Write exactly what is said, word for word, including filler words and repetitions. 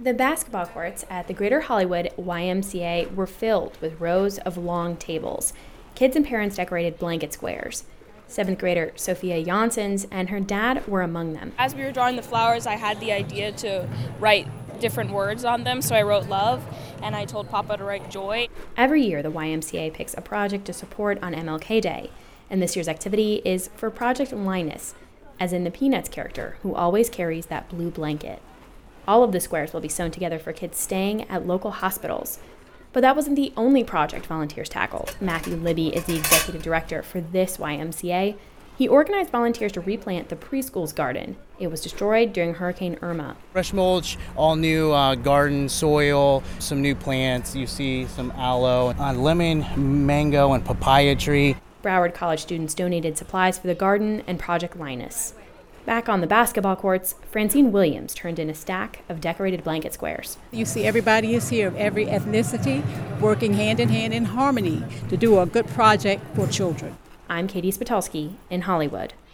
The basketball courts at the Greater Hollywood Y M C A were filled with rows of long tables. Kids and parents decorated blanket squares. Seventh grader Sophia Janssens and her dad were among them. As we were drawing the flowers, I had the idea to write different words on them, so I wrote love, and I told Papa to write joy. Every year, the Y M C A picks a project to support on M L K Day, and this year's activity is for Project Linus, as in the Peanuts character, who always carries that blue blanket. All of the squares will be sewn together for kids staying at local hospitals. But that wasn't the only project volunteers tackled. Matthew Libby is the executive director for this Y M C A. He organized volunteers to replant the preschool's garden. It was destroyed during Hurricane Irma. Fresh mulch, all new uh, garden soil, some new plants. You see some aloe, uh, lemon, mango, and papaya tree. Broward College students donated supplies for the garden and Project Linus. Back on the basketball courts, Francine Williams turned in a stack of decorated blanket squares. You see everybody is here of every ethnicity working hand in hand in harmony to do a good project for children. I'm Katie Spitulski in Hollywood.